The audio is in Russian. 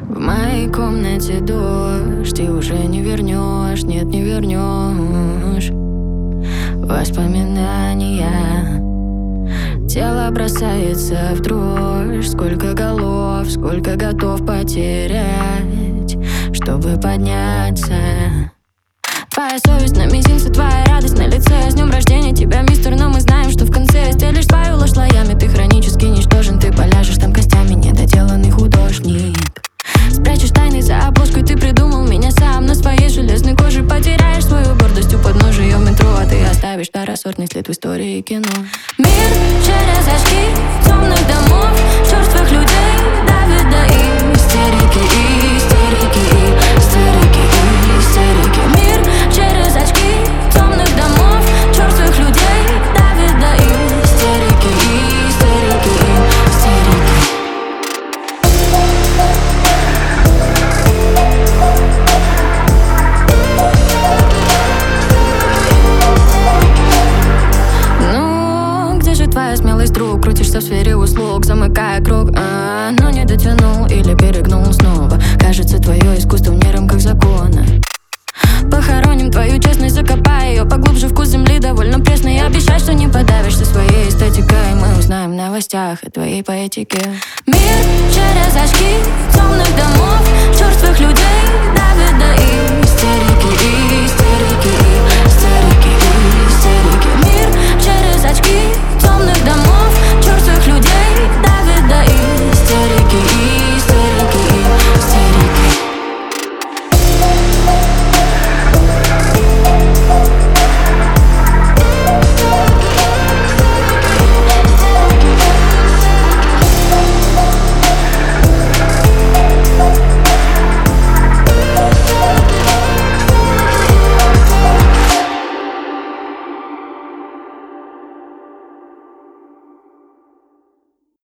В моей комнате дождь, и уже не вернешь, нет, не вернешь воспоминания. Тело бросается в дрожь. Сколько голов, сколько готов потерять, чтобы подняться. Твоя совесть на мизинце, твоя радость на лице. С днем рождения тебя, мистер, но мы знаем, что в конце стелишь свою ложь слоями. Ты хронически ничтожен, ты поляжешь там костями, недоделанный художник. Спрячешь тайны за обложкой, ты придумал меня сам. На своей железной коже потеряешь свою гордость у подножия метро, а ты оставишь второсортный след в истории кино. Мир через очки темных домов, черствых людей давит до истерики, истерики, истерики, истерики. Мир через очки темных домов, черствых людей давит до истерики, истерики, истерики. Твоя смелость, друг, крутишься в сфере услуг, замыкая круг, но не дотянул или перегнул снова. Кажется, твое искусство вне рамках закона. Похороним твою честность, закопай ее поглубже, вкус земли довольно пресный. Обещай, что не подавишься своей эстетикой. Мы узнаем в новостях о твоей поэтике. Мир через очки